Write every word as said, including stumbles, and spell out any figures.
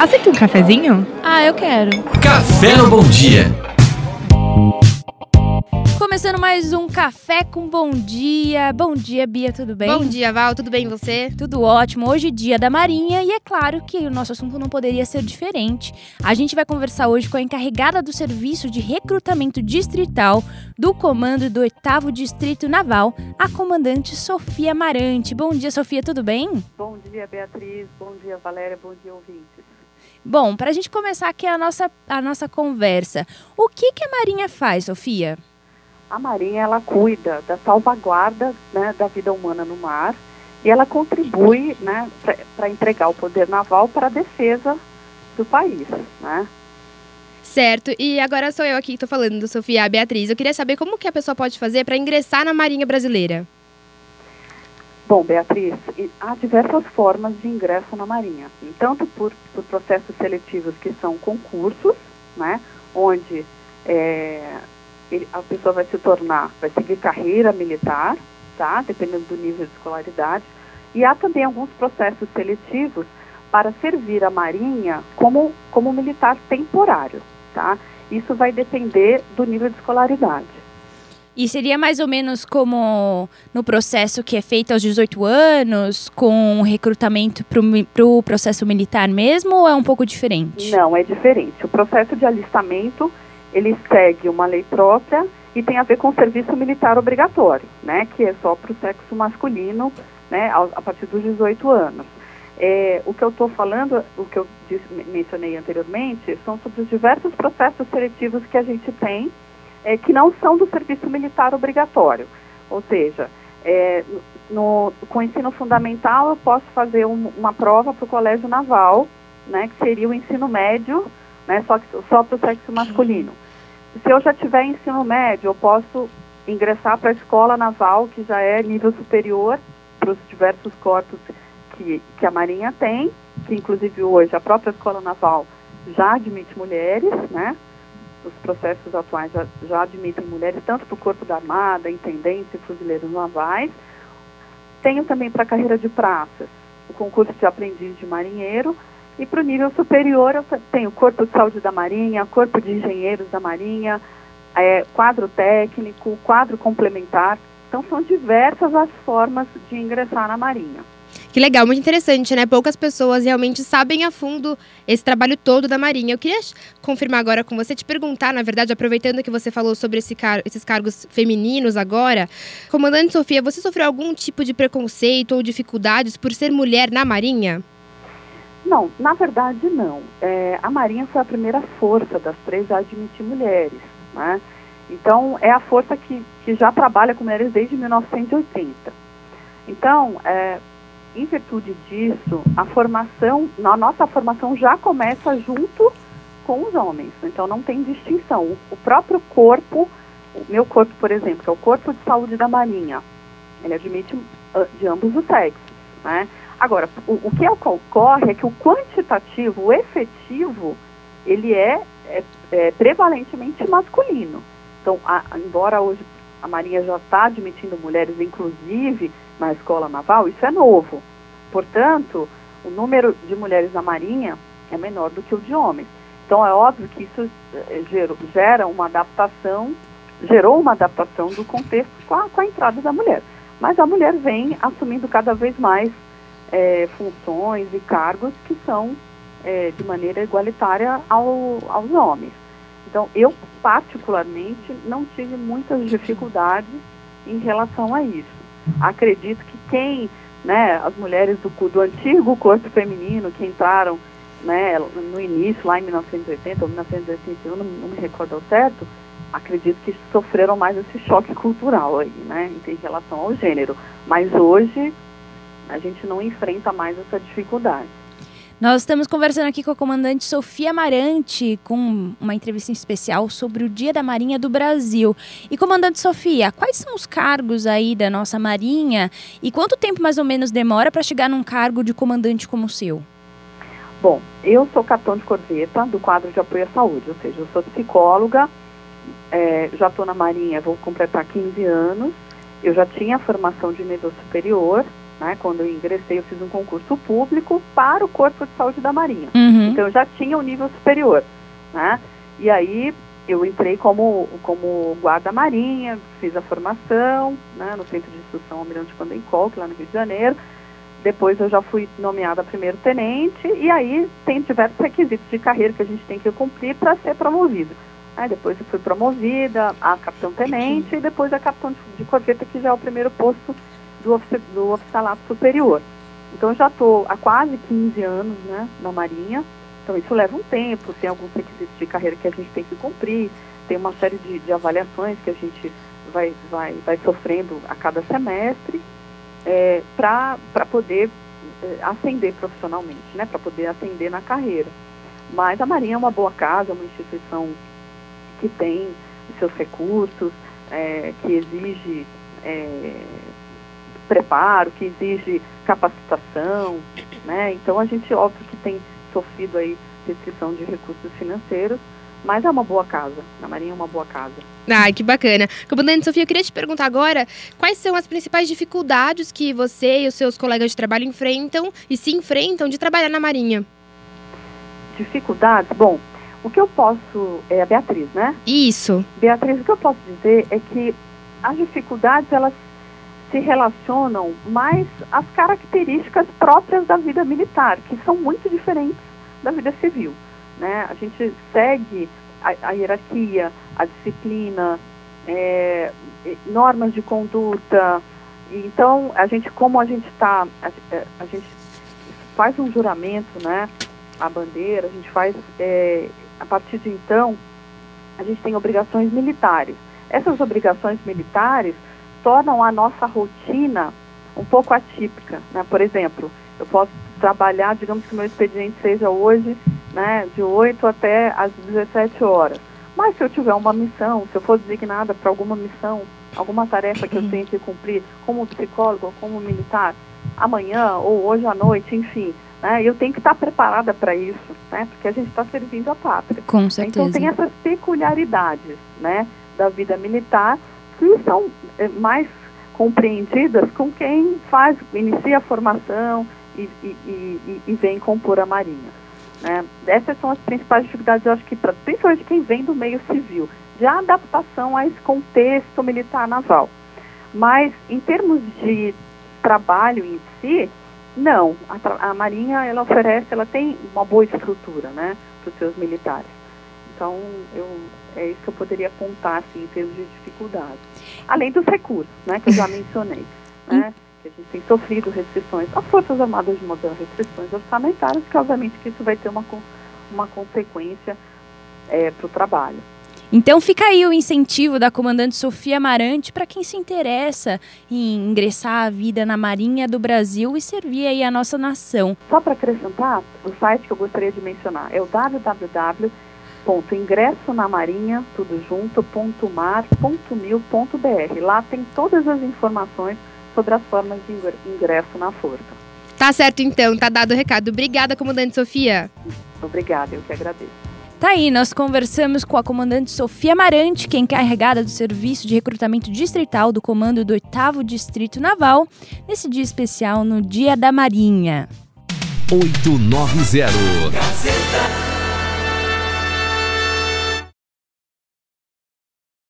Aceita um cafezinho? Ah, eu quero. Café no Bom Dia. Começando mais um Café com Bom Dia. Bom dia, Bia, tudo bem? Bom dia, Val, tudo bem e você? Tudo ótimo. Hoje é dia da Marinha e é claro que o nosso assunto não poderia ser diferente. A gente vai conversar hoje com a encarregada do Serviço de Recrutamento Distrital do Comando do oitavo Distrito Naval, a comandante Sofia Amarante. Bom dia, Sofia, tudo bem? Bom dia, Beatriz. Bom dia, Valéria. Bom dia, ouvintes. Bom, para a gente começar aqui a nossa, a nossa conversa, o que, que a Marinha faz, Sofia? A Marinha, ela cuida da salvaguarda, né, da vida humana no mar e ela contribui, né, para entregar o poder naval para a defesa do país, né? Certo, e agora sou eu aqui que estou falando, Sofia, a Beatriz. Eu queria saber como que a pessoa pode fazer para ingressar na Marinha Brasileira. Bom, Beatriz, há diversas formas de ingresso na Marinha, tanto por, por processos seletivos que são concursos, né, onde é, ele, a pessoa vai se tornar, vai seguir carreira militar, tá, dependendo do nível de escolaridade, e há também alguns processos seletivos para servir a Marinha como, como militar temporário, tá, isso vai depender do nível de escolaridade. E seria mais ou menos como no processo que é feito aos dezoito anos, com recrutamento para o pro processo militar mesmo, ou é um pouco diferente? Não, é diferente. O processo de alistamento, ele segue uma lei própria e tem a ver com o serviço militar obrigatório, né, que é só para o sexo masculino, né, a, a partir dos dezoito anos. É, o que eu estou falando, o que eu disse, mencionei anteriormente, são sobre os diversos processos seletivos que a gente tem, É, que não são do serviço militar obrigatório. Ou seja, é, no, com o ensino fundamental eu posso fazer um, uma prova para o colégio naval, né, que seria o ensino médio, né, só, que, só para o sexo masculino. Se eu já tiver ensino médio, eu posso ingressar para a escola naval, que já é nível superior para os diversos corpos que, que a Marinha tem, que inclusive hoje a própria escola naval já admite mulheres, né? Os processos atuais já, já admitem mulheres, tanto para o Corpo da Armada, intendentes e fuzileiros navais. Tenho também para a carreira de praças, o concurso de aprendiz de marinheiro. E para o nível superior eu tenho Corpo de Saúde da Marinha, Corpo de Engenheiros da Marinha, é, quadro técnico, quadro complementar. Então são diversas as formas de ingressar na Marinha. Que legal, muito interessante, né? Poucas pessoas realmente sabem a fundo esse trabalho todo da Marinha. Eu queria confirmar agora com você, te perguntar, na verdade, aproveitando que você falou sobre esse car- esses cargos femininos agora. Comandante Sofia, você sofreu algum tipo de preconceito ou dificuldades por ser mulher na Marinha? Não, na verdade não. É, a Marinha foi a primeira força das três a admitir mulheres, né? Então, é a força que, que já trabalha com mulheres desde mil novecentos e oitenta. Então, é... em virtude disso, a formação, a nossa formação já começa junto com os homens, então não tem distinção. O, o próprio corpo, o meu corpo, por exemplo, que é o Corpo de Saúde da Marinha, ele admite uh, de ambos os sexos, né? Agora, o, o que ocorre é que o quantitativo, o efetivo, ele é, é, é prevalentemente masculino. Então, a, embora hoje a Marinha já está admitindo mulheres, inclusive na escola naval, isso é novo. Portanto, o número de mulheres na Marinha é menor do que o de homens. Então, é óbvio que isso gerou, gera uma adaptação, gerou uma adaptação do contexto com a, com a entrada da mulher. Mas a mulher vem assumindo cada vez mais é, funções e cargos que são é, de maneira igualitária ao, aos homens. Então, eu particularmente não tive muitas dificuldades em relação a isso. Acredito que quem, né, as mulheres do, do antigo corpo feminino que entraram, né, no início, lá em mil novecentos e oitenta ou mil novecentos e oitenta e um, não, não me recordo ao certo, acredito que sofreram mais esse choque cultural aí, né, em relação ao gênero. Mas hoje a gente não enfrenta mais essa dificuldade. Nós estamos conversando aqui com a comandante Sofia Amarante, com uma entrevista especial sobre o Dia da Marinha do Brasil. E, comandante Sofia, quais são os cargos aí da nossa Marinha e quanto tempo mais ou menos demora para chegar num cargo de comandante como o seu? Bom, eu sou capitão de corveta do quadro de apoio à saúde, ou seja, eu sou psicóloga, é, já estou na Marinha, vou completar quinze anos, eu já tinha formação de nível superior, né? Quando eu ingressei, eu fiz um concurso público para o Corpo de Saúde da Marinha. Uhum. Então, eu já tinha o nível superior, né? E aí, eu entrei como, como guarda-marinha, fiz a formação, né, no Centro de Instrução Almirante Pandenkolk, lá no Rio de Janeiro. Depois eu já fui nomeada primeiro-tenente, e aí tem diversos requisitos de carreira que a gente tem que cumprir para ser promovido. Aí depois eu fui promovida a capitão-tenente e depois a capitão de, de corveta, que já é o primeiro posto do, ofici do oficialato superior. Então eu já estou há quase quinze anos, né, na Marinha. Então isso leva um tempo, tem alguns requisitos de carreira que a gente tem que cumprir, tem uma série de, de avaliações que a gente vai, vai, vai sofrendo a cada semestre, é, para poder é, ascender profissionalmente, né, para poder ascender na carreira. Mas a Marinha é uma boa casa, é uma instituição que tem os seus recursos, é, que exige é, preparo, que exige capacitação, né? Então a gente, óbvio que tem sofrido aí restrição de recursos financeiros, mas é uma boa casa. A Marinha é uma boa casa. Ai, que bacana. Comandante Sofia, eu queria te perguntar agora quais são as principais dificuldades que você e os seus colegas de trabalho enfrentam e se enfrentam de trabalhar na Marinha. Dificuldades? Bom, o que eu posso... É a Beatriz, né? Isso. Beatriz, o que eu posso dizer é que as dificuldades, elas se relacionam mais às características próprias da vida militar, que são muito diferentes da vida civil, né? A gente segue a, a hierarquia, a disciplina, é, normas de conduta. Então, a gente, como a gente está, a, a gente faz um juramento, né? A bandeira, a gente faz, é, a partir de então, a gente tem obrigações militares. Essas obrigações militares tornam a nossa rotina um pouco atípica, né? Por exemplo, eu posso trabalhar, digamos que o meu expediente seja hoje, né, de oito até às dezessete horas. Mas se eu tiver uma missão, se eu for designada para alguma missão, alguma tarefa que eu tenho que cumprir, como psicólogo ou como militar, amanhã ou hoje à noite, enfim, né, eu tenho que estar preparada para isso, né, porque a gente está servindo a pátria. Com certeza. Então tem essas peculiaridades, né, da vida militar, que são é, mais compreendidas com quem faz, inicia a formação e, e, e, e vem compor a Marinha, né? Essas são as principais dificuldades, eu acho que, pra, principalmente quem vem do meio civil, de adaptação a esse contexto militar naval. Mas, em termos de trabalho em si, não. A, a Marinha, ela oferece, ela tem uma boa estrutura, né, para os seus militares. Então, eu, é isso que eu poderia apontar, assim, em termos de dificuldade. Além dos recursos, né, que eu já mencionei, né, que a gente tem sofrido restrições. As Forças Armadas de Moção, restrições orçamentárias, que obviamente que isso vai ter uma, uma consequência é, para o trabalho. Então fica aí o incentivo da comandante Sofia Amarante para quem se interessa em ingressar a vida na Marinha do Brasil e servir aí a nossa nação. Só para acrescentar, o site que eu gostaria de mencionar é o w w w ponto ingresso na marinha tudo junto ponto mar ponto mil ponto b r. Lá tem todas as informações sobre as formas de ingresso na força. Tá certo então, tá dado o recado. Obrigada, comandante Sofia. Obrigada, eu que agradeço. Tá aí, nós conversamos com a comandante Sofia Amarante, que é encarregada do Serviço de Recrutamento Distrital do Comando do oitavo Distrito Naval, nesse dia especial no Dia da Marinha. oito nove zero. Gazeta.